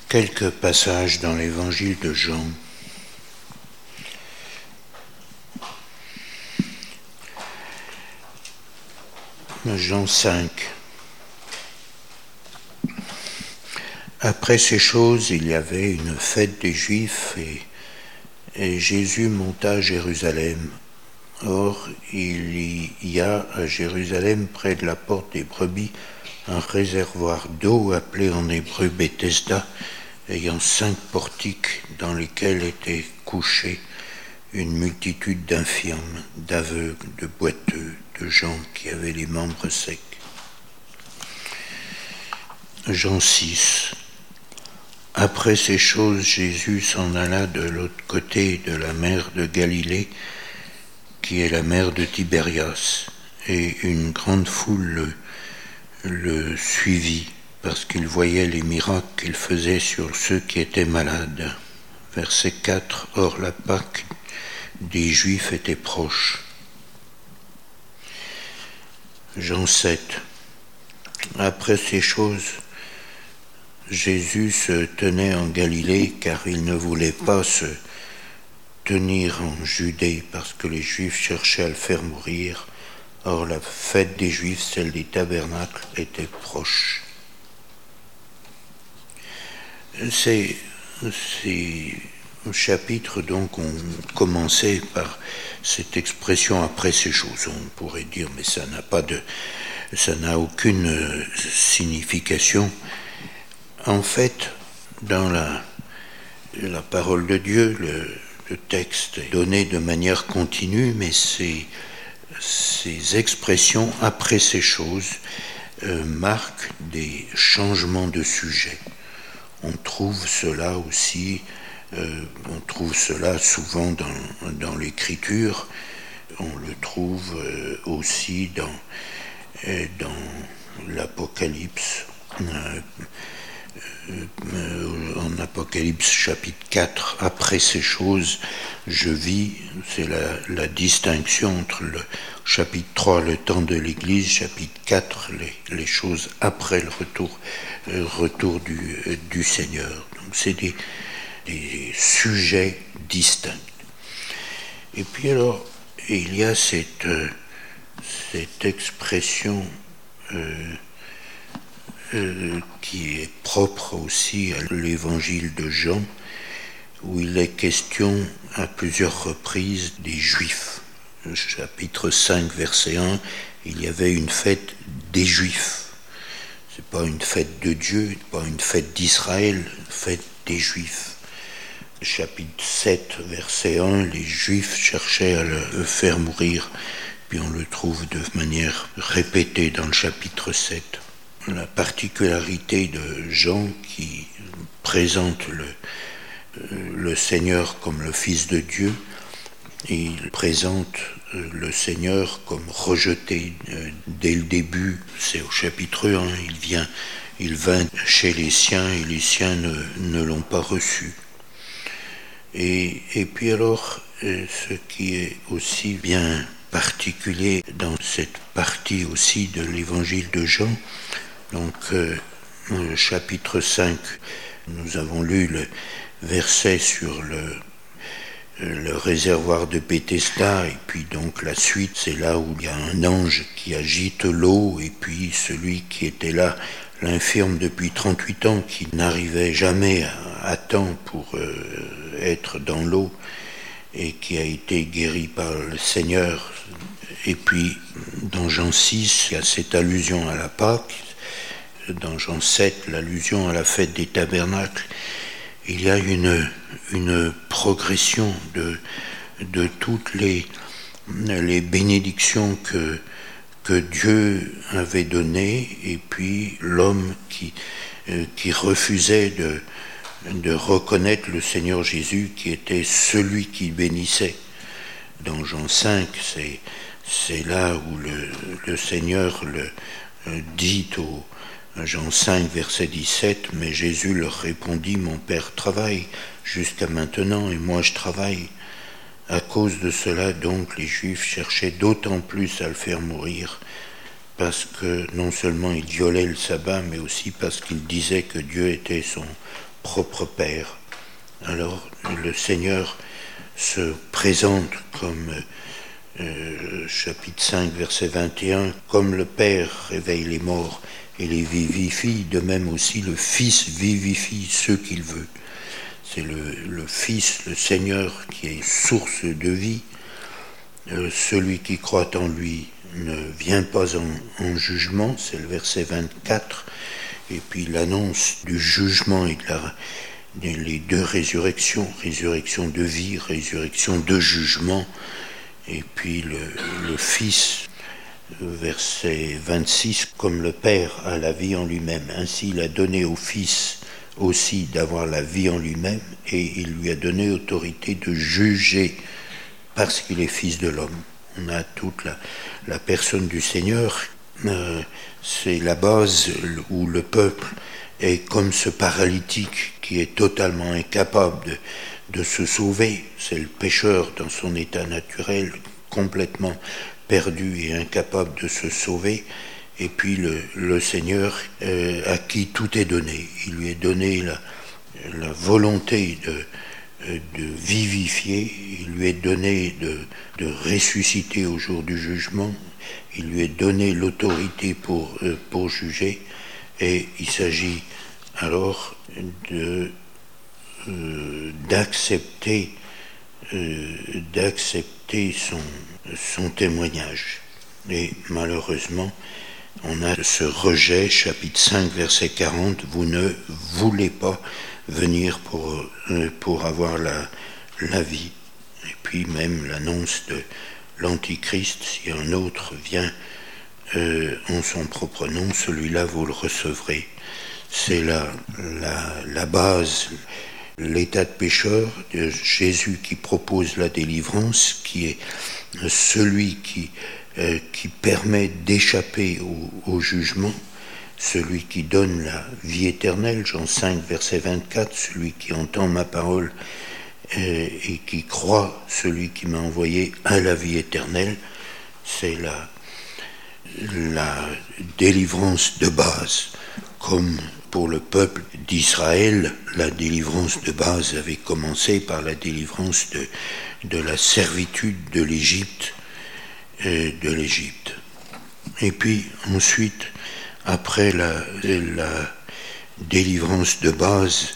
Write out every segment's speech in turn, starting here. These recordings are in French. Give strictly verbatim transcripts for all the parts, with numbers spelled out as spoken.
quelques passages dans l'évangile de Jean. Jean cinq. Après ces choses, il y avait une fête des Juifs et, et Jésus monta à Jérusalem. Or, il y a à Jérusalem, près de la porte des brebis, un réservoir d'eau appelé en hébreu Bethesda, ayant cinq portiques dans lesquels étaient couchés une multitude d'infirmes, d'aveugles, de boiteux, de gens qui avaient les membres secs. Jean six. Après ces choses, Jésus s'en alla de l'autre côté de la mer de Galilée, qui est la mer de Tibérias, et une grande foule le, le suivit, parce qu'il voyait les miracles qu'il faisait sur ceux qui étaient malades. Verset quatre. Or la Pâque des Juifs était proche. Jean sept. Après ces choses, Jésus se tenait en Galilée, car il ne voulait pas se tenir en Judée, parce que les Juifs cherchaient à le faire mourir. Or la fête des Juifs, celle des tabernacles, était proche. Ces, ces chapitres donc ont commencé par cette expression après ces choses. On pourrait dire, mais ça n'a pas de, ça n'a aucune signification. En fait, dans la, la parole de Dieu, le, le texte est donné de manière continue, mais ces, ces expressions après ces choses euh, marquent des changements de sujet. On trouve cela aussi, euh, on trouve cela souvent dans, dans l'Écriture, on le trouve euh, aussi dans, euh, dans l'Apocalypse. Euh, euh, en Apocalypse chapitre quatre, après ces choses, je vis, c'est la, la distinction entre le chapitre trois, le temps de l'Église, chapitre quatre, les, les choses après le retour, le retour du, du Seigneur. Donc c'est des, des sujets distincts. Et puis alors, il y a cette, cette expression euh, euh, qui est propre aussi à l'évangile de Jean, où il est question à plusieurs reprises des Juifs. Chapitre cinq, verset un, il y avait une fête des Juifs. C'est pas une fête de Dieu, pas une fête d'Israël, une fête des Juifs. Chapitre sept, verset un, les Juifs cherchaient à le faire mourir, puis on le trouve de manière répétée dans le chapitre sept. La particularité de Jean qui présente le, le Seigneur comme le Fils de Dieu, il présente le Seigneur comme rejeté dès le début. C'est au chapitre un, il vient, il vint chez les siens et les siens ne, ne l'ont pas reçu. Et, et puis alors, ce qui est aussi bien particulier dans cette partie aussi de l'évangile de Jean, donc euh, le chapitre cinq, nous avons lu le verset sur le le réservoir de Bethesda, et puis donc la suite, c'est là où il y a un ange qui agite l'eau, et puis celui qui était là, l'infirme depuis trente-huit ans, qui n'arrivait jamais à, à temps pour euh, être dans l'eau, et qui a été guéri par le Seigneur. Et puis dans Jean six, il y a cette allusion à la Pâque, dans Jean sept, l'allusion à la fête des tabernacles. Il y a une, une progression de, de toutes les, les bénédictions que, que Dieu avait données, et puis l'homme qui, qui refusait de, de reconnaître le Seigneur Jésus qui était celui qui bénissait. Dans Jean cinq, c'est, c'est là où le, le Seigneur le, dit au Jean cinq, verset dix-sept, mais Jésus leur répondit, mon Père travaille jusqu'à maintenant et moi je travaille. À cause de cela, donc, les Juifs cherchaient d'autant plus à le faire mourir, parce que non seulement il violait le sabbat, mais aussi parce qu'il disait que Dieu était son propre Père. Alors le Seigneur se présente comme, euh, chapitre cinq, verset vingt et un, comme le Père réveille les morts et les vivifie, de même aussi le Fils vivifie ceux qu'il veut. C'est le, le Fils, le Seigneur, qui est source de vie. Euh, celui qui croit en lui ne vient pas en, en jugement, c'est le verset vingt-quatre, et puis l'annonce du jugement et de la, les deux résurrections, résurrection de vie, résurrection de jugement, et puis le, le Fils, verset vingt-six, comme le Père a la vie en lui-même, ainsi il a donné au Fils aussi d'avoir la vie en lui-même, et il lui a donné autorité de juger parce qu'il est Fils de l'homme. On a toute la, la personne du Seigneur, euh, c'est la base où le peuple est comme ce paralytique qui est totalement incapable de, de se sauver. C'est le pécheur dans son état naturel, complètement perdu et incapable de se sauver. Et puis le, le Seigneur euh, à qui tout est donné. Il lui est donné la, la volonté de, de vivifier, il lui est donné de, de ressusciter au jour du jugement, il lui est donné l'autorité pour, euh, pour juger, et il s'agit alors de, euh, d'accepter, euh, d'accepter son, son témoignage. Et malheureusement, on a ce rejet, chapitre cinq, verset quarante, vous ne voulez pas venir pour, pour avoir la, la vie. Et puis même l'annonce de l'Antichrist, si un autre vient euh, en son propre nom, celui-là vous le recevrez. C'est la, la, la base, l'état de pécheur de Jésus qui propose la délivrance, qui est celui qui Euh, qui permet d'échapper au, au jugement, celui qui donne la vie éternelle, Jean cinq, verset vingt-quatre, celui qui entend ma parole euh, et qui croit celui qui m'a envoyé à la vie éternelle, c'est la, la délivrance de base. Comme pour le peuple d'Israël, la délivrance de base avait commencé par la délivrance de, de la servitude de l'Égypte, de l'Égypte. Et puis ensuite, après la, la délivrance de base,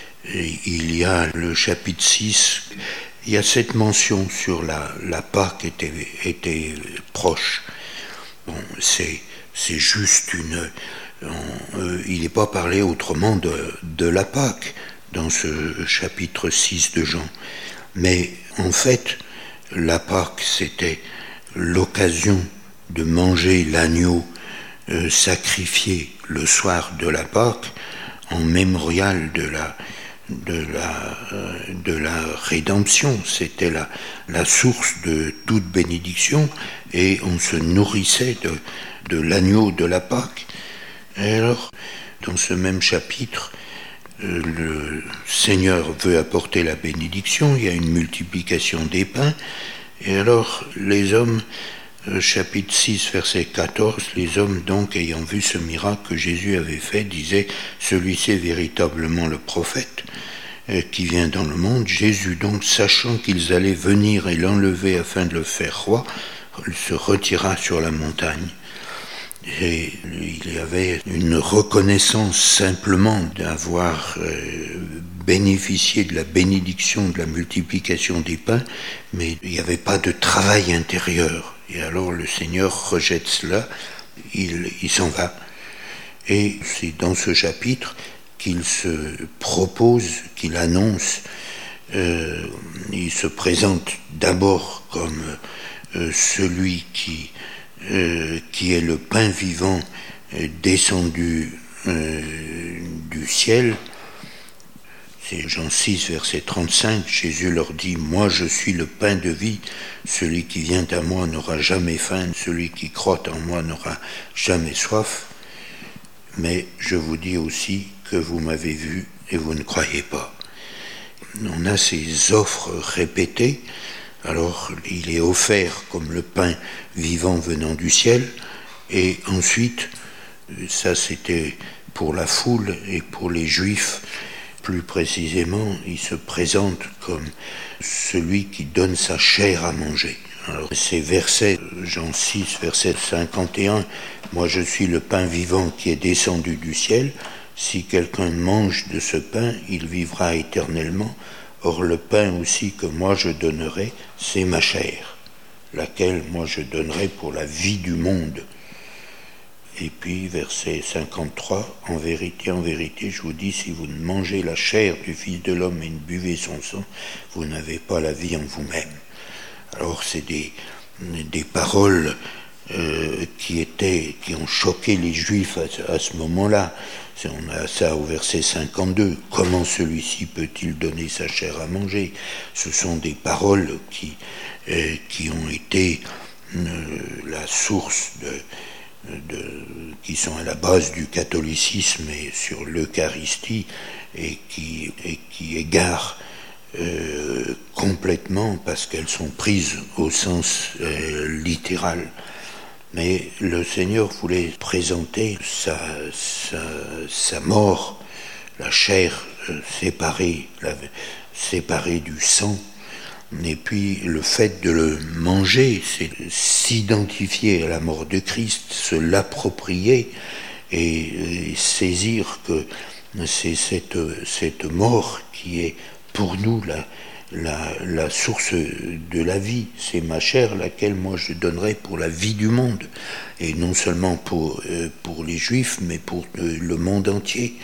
il y a le chapitre six, il y a cette mention sur la, la Pâque était, était proche. Bon, c'est, c'est juste une... On, euh, il n'est pas parlé autrement de, de la Pâque dans ce chapitre six de Jean. Mais en fait, la Pâque, c'était l'occasion de manger l'agneau euh, sacrifié le soir de la Pâque en mémorial de la, de la, euh, de la rédemption. C'était la, la source de toute bénédiction et on se nourrissait de, de l'agneau de la Pâque. Et alors, dans ce même chapitre, euh, le Seigneur veut apporter la bénédiction, il y a une multiplication des pains. Et alors, les hommes, euh, chapitre six, verset quatorze, les hommes donc, ayant vu ce miracle que Jésus avait fait, disaient, celui-ci est véritablement le prophète euh, qui vient dans le monde. Jésus donc, sachant qu'ils allaient venir et l'enlever afin de le faire roi, se retira sur la montagne. Et il y avait une reconnaissance simplement d'avoir euh, bénéficié de la bénédiction, de la multiplication des pains, mais il n'y avait pas de travail intérieur. Et alors le Seigneur rejette cela, il, il s'en va. Et c'est dans ce chapitre qu'il se propose, qu'il annonce, euh, il se présente d'abord comme euh, celui qui Euh, qui est le pain vivant euh, descendu euh, du ciel. C'est Jean six, verset trente-cinq, Jésus leur dit, moi je suis le pain de vie, celui qui vient à moi n'aura jamais faim, celui qui croit en moi n'aura jamais soif, mais je vous dis aussi que vous m'avez vu et vous ne croyez pas. On a ces offres répétées. Alors, il est offert comme le pain vivant venant du ciel, et ensuite, ça c'était pour la foule et pour les Juifs, Plus précisément, il se présente comme celui qui donne sa chair à manger. Alors, ces versets, Jean six, verset cinquante et un, « Moi je suis le pain vivant qui est descendu du ciel. Si quelqu'un mange de ce pain, il vivra éternellement. Or le pain aussi que moi je donnerai, c'est ma chair, laquelle moi je donnerai pour la vie du monde. » Et puis, verset cinquante-trois, « En vérité, en vérité, je vous dis, si vous ne mangez la chair du Fils de l'homme et ne buvez son sang, vous n'avez pas la vie en vous-même. » Alors, c'est des, des paroles euh, qui étaient, qui ont choqué les Juifs à, à ce moment-là. On a ça au verset cinquante-deux. « Comment celui-ci peut-il donner sa chair à manger ?» Ce sont des paroles qui, euh, qui ont été euh, la source de... De, qui sont à la base du catholicisme et sur l'Eucharistie et qui, et qui égarent euh, complètement parce qu'elles sont prises au sens euh, littéral. Mais le Seigneur voulait présenter sa, sa, sa mort, la chair euh, séparée, la, séparée du sang. Et puis le fait de le manger, c'est s'identifier à la mort de Christ, se l'approprier et, et saisir que c'est cette, cette mort qui est pour nous la, la, la source de la vie. C'est ma chair laquelle moi je donnerai pour la vie du monde. Et non seulement pour, pour les Juifs, mais pour le monde entier.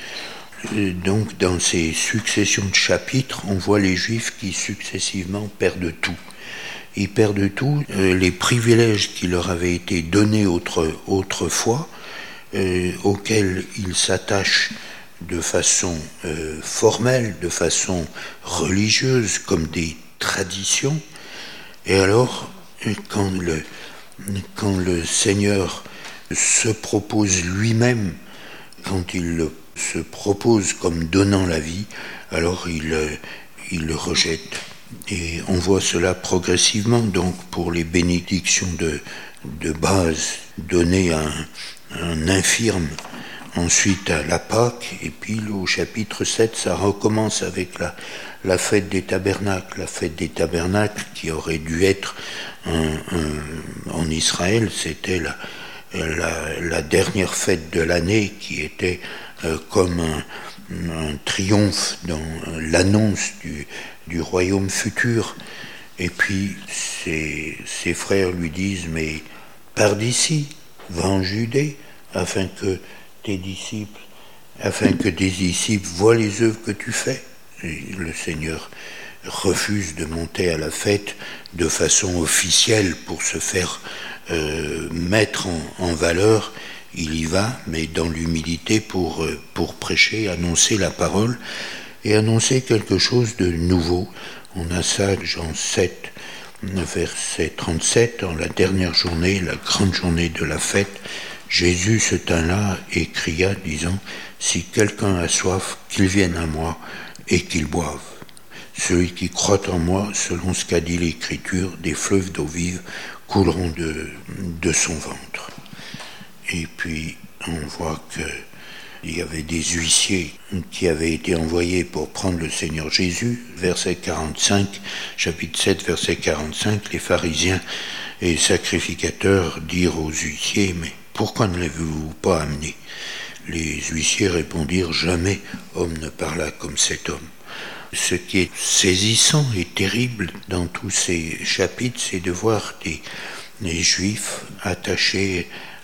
Donc, dans ces successions de chapitres, on voit les Juifs qui successivement perdent tout. Ils perdent tout, euh, les privilèges qui leur avaient été donnés autre, autrefois, euh, auxquels ils s'attachent de façon euh, formelle, de façon religieuse, comme des traditions. Et alors, quand le, quand le Seigneur se propose lui-même, quand il le se propose comme donnant la vie, alors il, il le rejette. Et on voit cela progressivement, donc pour les bénédictions de, de base données à un, un infirme, ensuite à la Pâque, et puis au chapitre sept, ça recommence avec la, la fête des tabernacles. La fête des tabernacles qui aurait dû être un, un, en Israël, c'était la, la, la dernière fête de l'année qui était Euh, comme un, un triomphe dans l'annonce du, du royaume futur. Et puis ses, ses frères lui disent, mais pars d'ici, va en Judée, afin que tes disciples, afin que tes disciples voient les œuvres que tu fais. Et le Seigneur refuse de monter à la fête de façon officielle pour se faire euh, mettre en, en valeur. Il y va, mais dans l'humilité pour, pour prêcher, annoncer la parole et annoncer quelque chose de nouveau. On a ça, Jean sept, verset trente-sept, en la dernière journée, la grande journée de la fête, Jésus se tint là et cria, disant, « Si quelqu'un a soif, qu'il vienne à moi et qu'il boive. Celui qui croit en moi, selon ce qu'a dit l'Écriture, des fleuves d'eau vive couleront de, de son ventre. » Et puis, on voit qu'il y avait des huissiers qui avaient été envoyés pour prendre le Seigneur Jésus. Verset quarante-cinq, chapitre sept, verset quarante-cinq, les pharisiens et sacrificateurs dirent aux huissiers, « Mais pourquoi ne l'avez-vous pas amené ?» Les huissiers répondirent, « Jamais homme ne parla comme cet homme. » Ce qui est saisissant et terrible dans tous ces chapitres, c'est de voir des, des Juifs attachés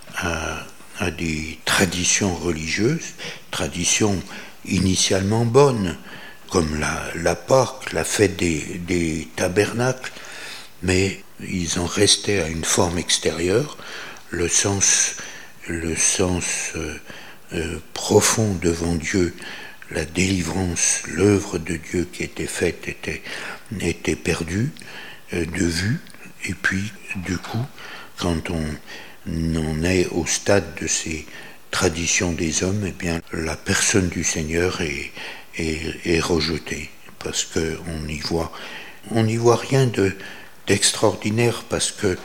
À, à des traditions religieuses, traditions initialement bonnes, comme la, la Pâque, la fête des, des tabernacles, mais ils en restaient à une forme extérieure. Le sens, le sens euh, euh, profond devant Dieu, la délivrance, l'œuvre de Dieu qui était faite était, était perdue euh, de vue. Et puis, du coup, quand on on est au stade de ces traditions des hommes, eh bien, la personne du Seigneur est, est, est rejetée, parce qu'on n'y voit, on n'y voit rien de, d'extraordinaire, parce que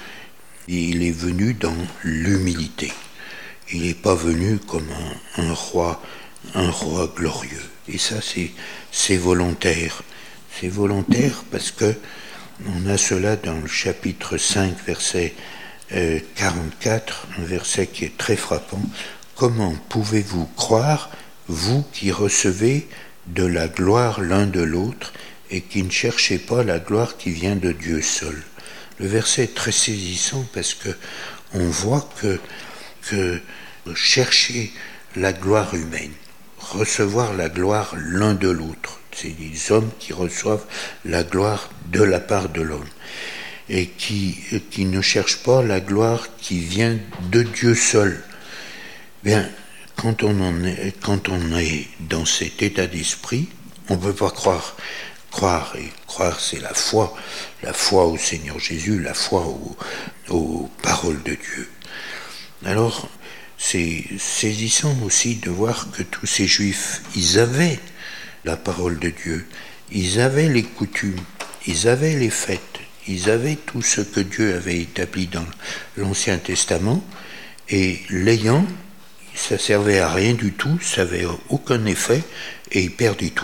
il est venu dans l'humilité. Il n'est pas venu comme un, un roi, un roi glorieux. Et ça, c'est, c'est volontaire. C'est volontaire parce que on a cela dans le chapitre cinq, verset euh, quarante-quatre, un verset qui est très frappant. Comment pouvez-vous croire, vous qui recevez de la gloire l'un de l'autre et qui ne cherchez pas la gloire qui vient de Dieu seul? Le verset est très saisissant parce que on voit que, que chercher la gloire humaine, recevoir la gloire l'un de l'autre, c'est des hommes qui reçoivent la gloire de la part de l'homme et qui, qui ne cherchent pas la gloire qui vient de Dieu seul. Bien, quand on, en est, quand on est dans cet état d'esprit, on ne peut pas croire. Croire, et croire, c'est la foi, la foi au Seigneur Jésus, la foi au, aux paroles de Dieu. Alors, c'est saisissant aussi de voir que tous ces Juifs, ils avaient la parole de Dieu, ils avaient les coutumes, ils avaient les fêtes, ils avaient tout ce que Dieu avait établi dans l'Ancien Testament, et l'ayant, ça servait à rien du tout, ça n'avait aucun effet, et ils perdaient tout.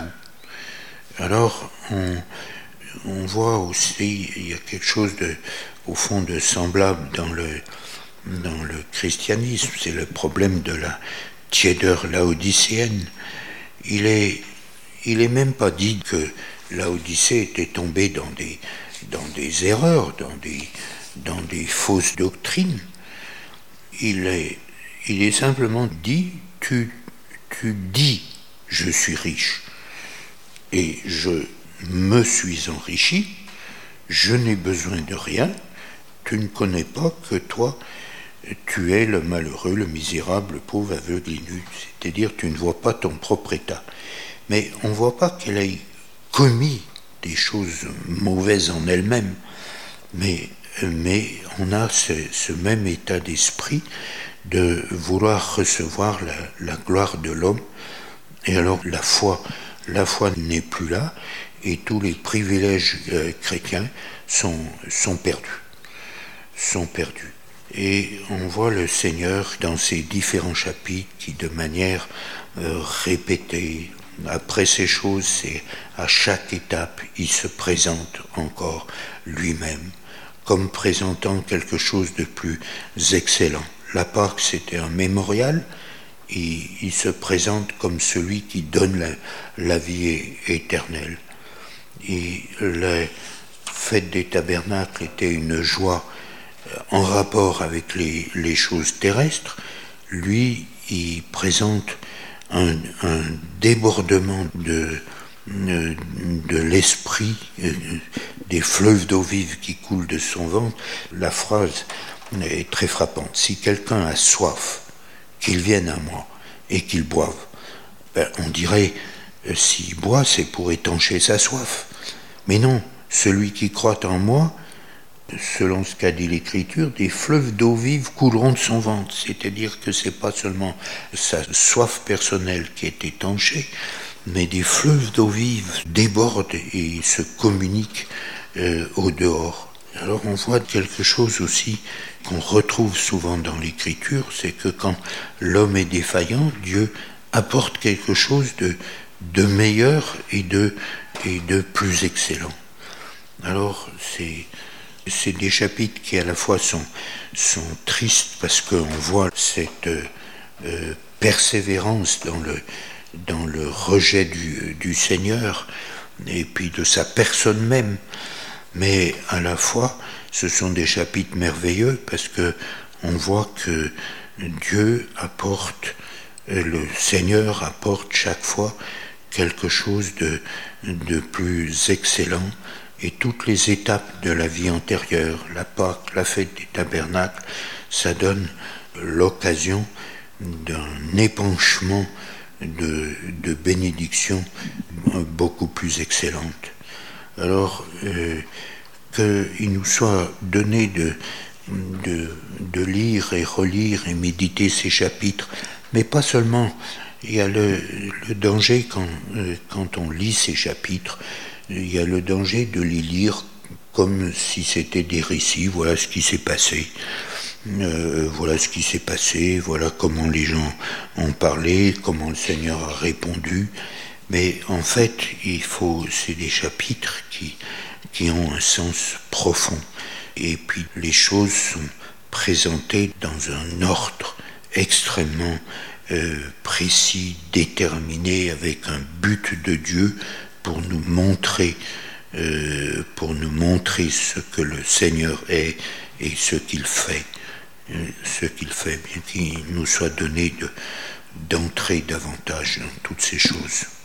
Alors, on, on voit aussi, il y a quelque chose de, au fond de semblable dans le, dans le christianisme, c'est le problème de la tiédeur laodicéenne. Il est, il est même pas dit que Laodicée était tombée dans des, dans des erreurs, dans des, dans des fausses doctrines. Il est, il est simplement dit, tu, tu dis, je suis riche. Et je me suis enrichi, je n'ai besoin de rien, tu ne connais pas que toi, tu es le malheureux, le misérable, le pauvre, aveugle, nu, c'est-à-dire tu ne vois pas ton propre état. Mais on ne voit pas qu'elle ait commis des choses mauvaises en elle-même, mais, mais on a ce, ce même état d'esprit de vouloir recevoir la, la gloire de l'homme, et alors la foi, La foi n'est plus là et tous les privilèges euh, chrétiens sont, sont perdus, sont perdus. Et on voit le Seigneur dans ces différents chapitres qui, de manière euh, répétée, après ces choses, c'est à chaque étape, il se présente encore lui-même comme présentant quelque chose de plus excellent. La Pâque, c'était un mémorial. Il, il se présente comme celui qui donne la, la vie éternelle. Et la fête des tabernacles était une joie en rapport avec les, les choses terrestres. Lui, il présente un, un débordement de, de, de l'esprit, des fleuves d'eau vive qui coulent de son ventre. La phrase est très frappante. Si quelqu'un a soif, qu'il vienne à moi et qu'il boive. Ben, on dirait, euh, s'il boit, c'est pour étancher sa soif. Mais non, celui qui croit en moi, selon ce qu'a dit l'Écriture, des fleuves d'eau vive couleront de son ventre. C'est-à-dire que c'est pas seulement sa soif personnelle qui est étanchée, mais des fleuves d'eau vive débordent et se communiquent euh, au dehors. Alors on voit quelque chose aussi qu'on retrouve souvent dans l'Écriture, c'est que quand l'homme est défaillant, Dieu apporte quelque chose de, de meilleur et de, et de plus excellent. Alors c'est, c'est des chapitres qui à la fois sont, sont tristes parce qu'on voit cette euh, persévérance dans le, dans le rejet du, du Seigneur et puis de sa personne même. Mais à la fois, ce sont des chapitres merveilleux parce que on voit que Dieu apporte, le Seigneur apporte chaque fois quelque chose de, de plus excellent et toutes les étapes de la vie antérieure, la Pâque, la fête des tabernacles, ça donne l'occasion d'un épanchement de, de bénédictions beaucoup plus excellentes. Alors, euh, qu'il nous soit donné de, de, de lire et relire et méditer ces chapitres, mais pas seulement. Il y a le, le danger quand, euh, quand on lit ces chapitres, il y a le danger de les lire comme si c'était des récits, voilà ce qui s'est passé. Euh, voilà ce qui s'est passé, voilà comment les gens ont parlé, comment le Seigneur a répondu. Mais en fait, il faut, c'est des chapitres qui, qui ont un sens profond. Et puis les choses sont présentées dans un ordre extrêmement euh, précis, déterminé, avec un but de Dieu pour nous montrer, euh, pour nous montrer ce que le Seigneur est et ce qu'il fait. Euh, ce qu'il fait, bien qu'il nous soit donné de, d'entrer davantage dans toutes ces choses.